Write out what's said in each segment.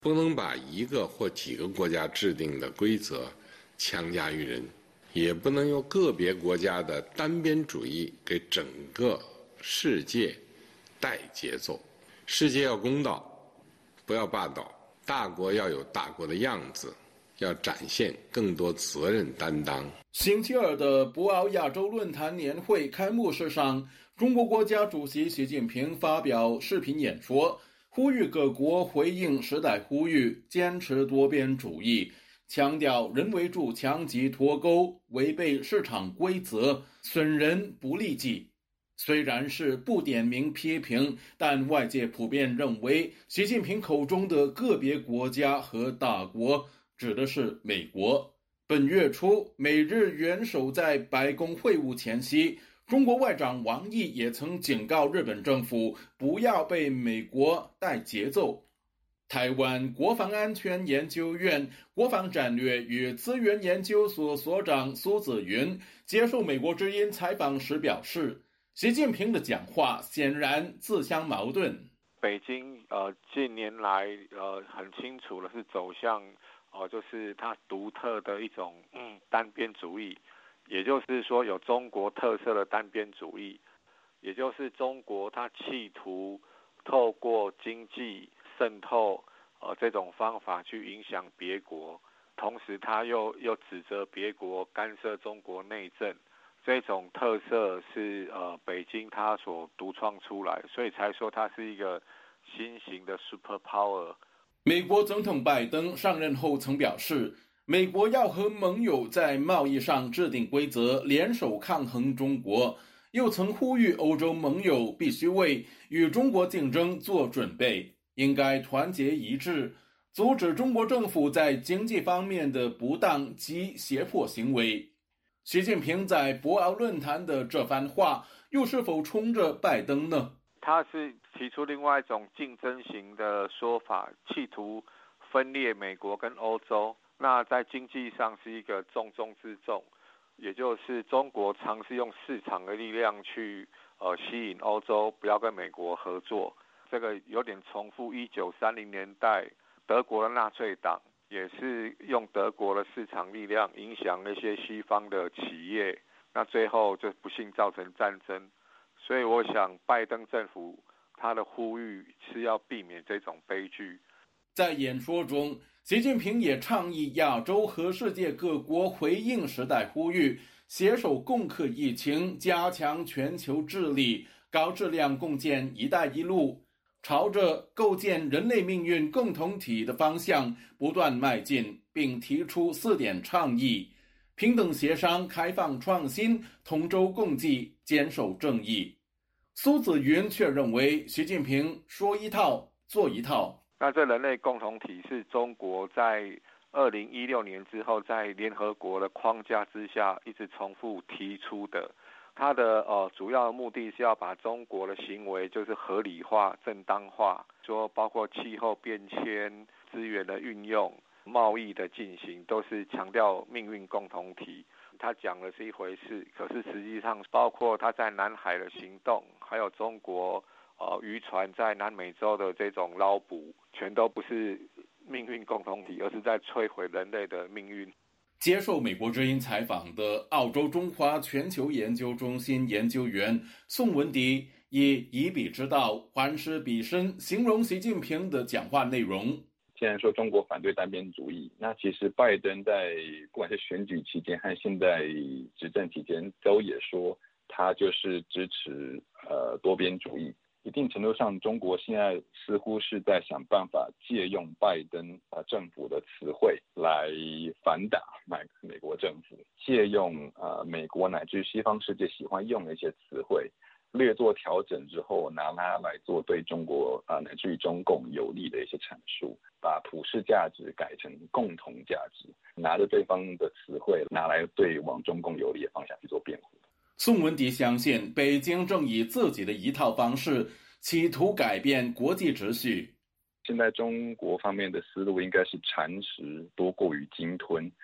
不能把一个或几个国家制定的规则强加于人，也不能用个别国家的单边主义给整个世界带节奏。世界要公道，不要霸道，大国要有大国的样子，要展现更多责任担当。 星期二的博鳌亚洲论坛年会开幕式上，中国国家主席习近平发表视频演说，呼吁各国回应时代呼吁，坚持多边主义，强调人为筑墙及脱钩，违背市场规则，损人不利己。虽然是不点名批评，但外界普遍认为，习近平口中的个别国家和大国指的是美国。本月初，美日元首在白宫会晤前夕，中国外长王毅也曾警告日本政府不要被美国带节奏。台湾国防安全研究院国防战略与资源研究所所长苏子云接受美国之音采访时表示，习近平的讲话显然自相矛盾。 北京近年来很清楚的是走向就是它独特的一种单边主义，也就是说有中国特色的单边主义，也就是中国它企图透过经济渗透这种方法去影响别国，同时它又指责别国干涉中国内政。这种特色是北京它所独创出来，所以才说它是一个新型的 super power。 美国总统拜登上任后曾表示，美国要和盟友在贸易上制定规则，联手抗衡中国，又曾呼吁欧洲盟友必须为与中国竞争做准备，应该团结一致，阻止中国政府在经济方面的不当及胁迫行为。习近平在博鳌论坛的这番话，又是否冲着拜登呢？ 他是提出另外一种竞争型的说法，企图分裂美国跟欧洲。那在经济上是一个重中之重，也就是中国尝试用市场的力量去吸引欧洲不要跟美国合作。这个有点重复1930年代德国的纳粹党，也是用德国的市场力量影响那些西方的企业，那最后就不幸造成战争。所以我想拜登政府他的呼吁是要避免这种悲剧。 在演说中，习近平也倡议亚洲和世界各国回应时代呼吁，携手共克疫情，加强全球治理，高质量共建“一带一路”，朝着构建人类命运共同体的方向不断迈进，并提出4点倡议：平等协商、开放创新、同舟共济、坚守正义。苏子云却认为，习近平说一套做一套。 那这人类共同体是中国在2016年之后在联合国的框架之下一直重复提出的。它的主要的目的是要把中国的行为就是合理化、正当化，说包括气候变迁、资源的运用、贸易的进行，都是强调命运共同体。他讲的是一回事，可是实际上包括他在南海的行动，还有中国渔船在南美洲的这种捞捕，全都不是命运共同体，而是在摧毁人类的命运。 接受美国之音采访的澳洲中华全球研究中心研究员宋文迪以彼之道还施彼身形容习近平的讲话内容。 既然说中国反对单边主义，那其实拜登在不管是选举期间和现在执政期间都也说他就是支持多边主义。一定程度上，中国现在似乎是在想办法借用拜登政府的词汇来反打美国政府，借用美国乃至西方世界喜欢用的一些词汇，略作调整之后，拿它来做对中国乃至于中共有利的一些阐述，把普世价值改成共同价值，拿着对方的词汇拿来对往中共有利的方向去做辩护。 宋文迪相信，北京正以自己的一套方式企图改变国际秩序。 现在中国方面的思路应该是蚕食多过于鲸吞，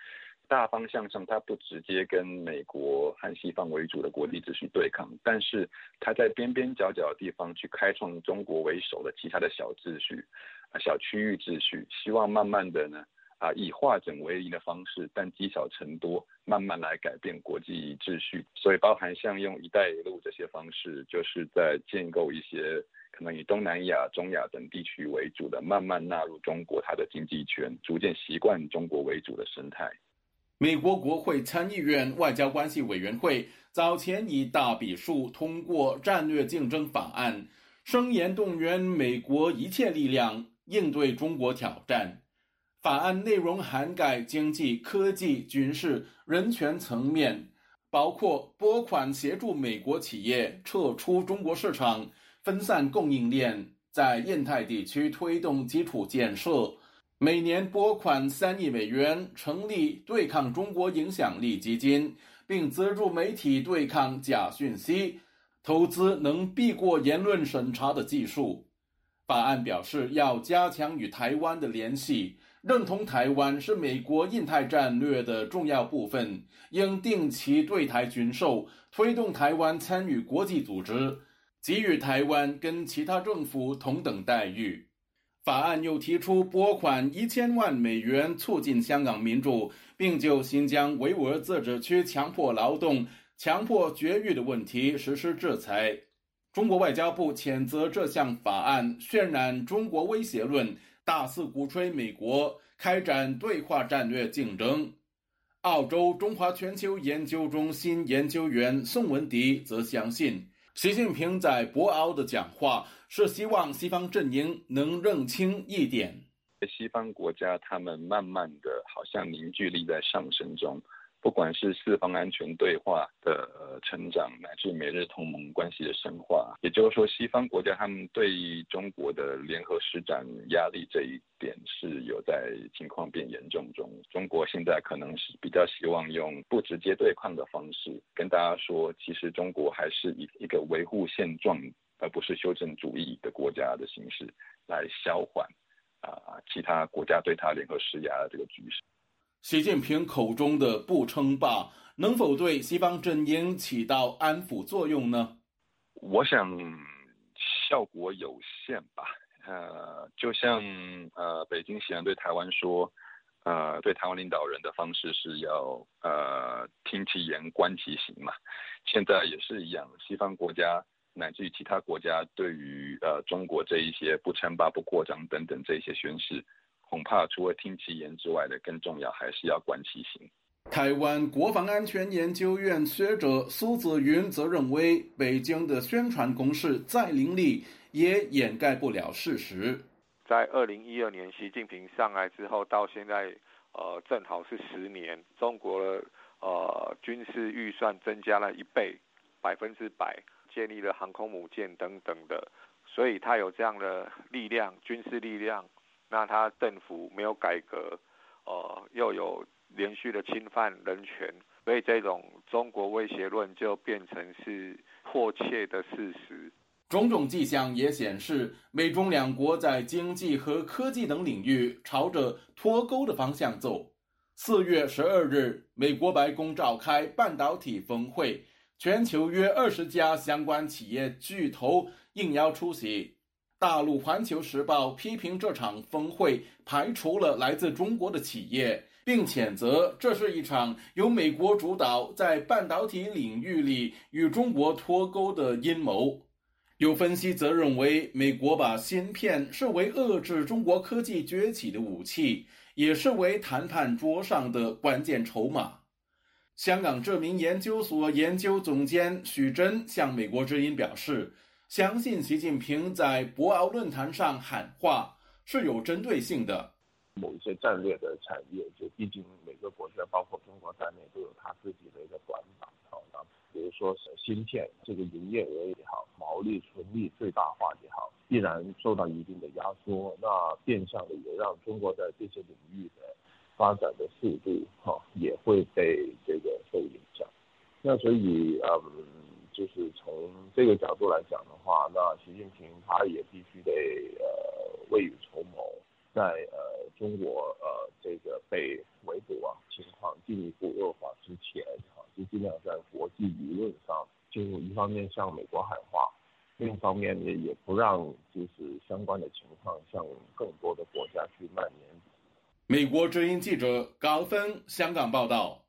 大方向上，它不直接跟美国和西方为主的国际秩序对抗，但是它在边边角角的地方去开创中国为首的其他的小秩序、小区域秩序，希望慢慢的呢，以化整为零的方式，但积少成多，慢慢来改变国际秩序。所以包含像用“一带一路”这些方式，就是在建构一些可能以东南亚、中亚等地区为主的，慢慢纳入中国它的经济圈，逐渐习惯中国为主的生态。 美国国会参议院外交关系委员会早前以大比数通过战略竞争法案，声言动员美国一切力量应对中国挑战。法案内容涵盖经济、科技、军事、人权层面，包括拨款协助美国企业撤出中国市场，分散供应链，在印太地区推动基础建设。每年拨款3亿美元，成立对抗中国影响力基金，并资助媒体对抗假讯息，投资能避过言论审查的技术。法案表示要加强与台湾的联系，认同台湾是美国印太战略的重要部分，应定期对台军售，推动台湾参与国际组织，给予台湾跟其他政府同等待遇。法案又提出拨款1000万美元促进香港民主，并就新疆维吾尔自治区强迫劳动、强迫绝育的问题实施制裁。中国外交部谴责这项法案渲染中国威胁论，大肆鼓吹美国开展对华战略竞争。澳洲中华全球研究中心研究员宋文迪则相信，习近平在博鳌的讲话是希望西方阵营能认清一点。 西方国家他们慢慢的好像凝聚力在上升中，不管是四方安全对话的成长，乃至美日同盟关系的深化，也就是说西方国家他们对中国的联合施展压力这一点是有在情况变严重中。中国现在可能是比较希望用不直接对抗的方式跟大家说，其实中国还是以一个维护现状而不是修正主义的国家的形式来消缓其他国家对他联合施压的这个局势。 习近平口中的不称霸，能否对西方阵营起到安抚作用呢？ 我想效果有限吧。就像北京喜欢对台湾说，对台湾领导人的方式是要听其言观其行嘛。现在也是一样，西方国家乃至于其他国家对于中国这一些不称霸、不扩张等等这些宣示，恐怕除了听其言之外的，更重要还是要观其行。 台湾国防安全研究院学者苏子云则认为，北京的宣传攻势再凌厉，也掩盖不了事实。 在2012年习近平上来之后，到现在正好是10年，中国的军事预算增加了1倍，100%，建立了航空母舰等等的，所以他有这样的力量，军事力量。那他政府没有改革，又有连续的侵犯人权，所以这种中国威胁论就变成是迫切的事实。 种种迹象也显示，美中两国在经济和科技等领域朝着脱钩的方向走。4月12日，美国白宫召开半导体峰会，全球约20家相关企业巨头应邀出席。大陆《环球时报》批评这场峰会排除了来自中国的企业，并谴责这是一场由美国主导在半导体领域里与中国脱钩的阴谋。有分析则认为，美国把芯片视为遏制中国科技崛起的武器，也视为谈判桌上的关键筹码。香港知名研究所研究总监许真向美国之音表示，相信习近平在博鳌论坛上喊话是有针对性的。 某一些战略的产业，就毕竟每个国家，包括中国在内，都有它自己的一个短板。比如说芯片这个营业额也好，毛利纯利最大化也好，必然受到一定的压缩。那变相的也让中国在这些领域的发展的速度也会被这个受影响。那所以就是从这个角度来讲的话，那习近平他也必须得未雨绸缪，在中国这这个被围捕情况进一步恶化之前就尽量在国际舆论上就一方面向美国喊话，另一方面也不让就是相关的情况向更多的国家去蔓延。 美国之音记者高芬香港报道。